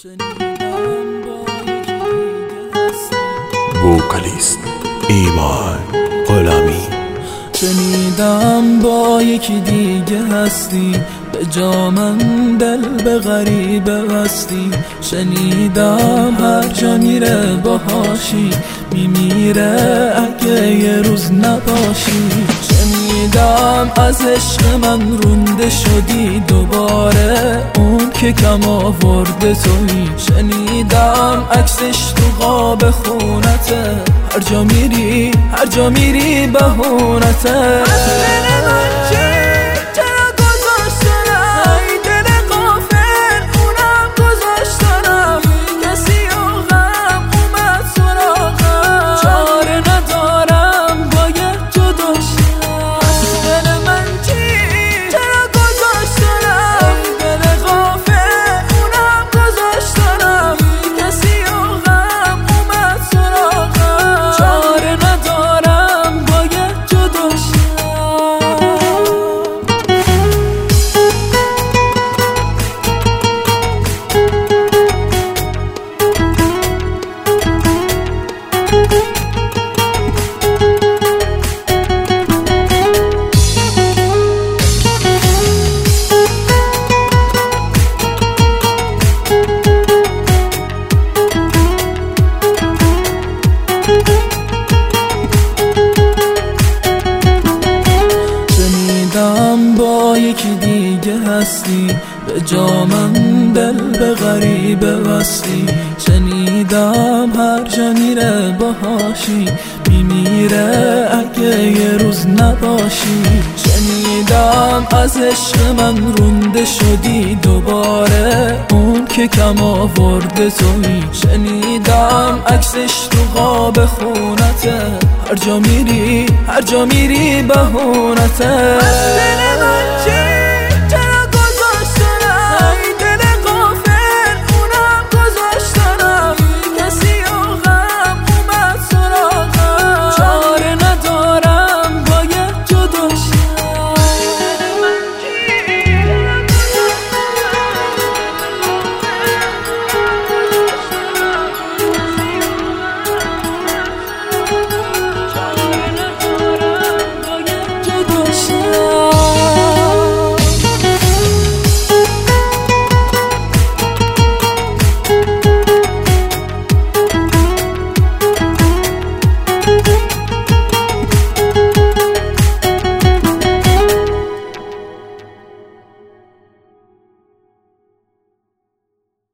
وکالیست ایمان غلامی. شنیدم با یکی دیگه هستی، به جا من دل به غریبه بستی. شنیدم هر جا میره باهاشی، میمیره اگه یه روز نباشی. شنیدم از عشق من رونده شدی دوباره، اون که کم آورده تویی. شنیدم عکسش تو قاب خونته، هر جا میری بهونته. با یکی دیگه هستی، به جا من دل به غریبه بستی. شنیدم هر جا میره باهاشی، میمیره اگه یه روز نباشی. شنیدم از عشق من رونده شدی دوباره، اون که کم آورده تویی. شنیدم عکسش تو قاب خونته، هر جا میری بهونته.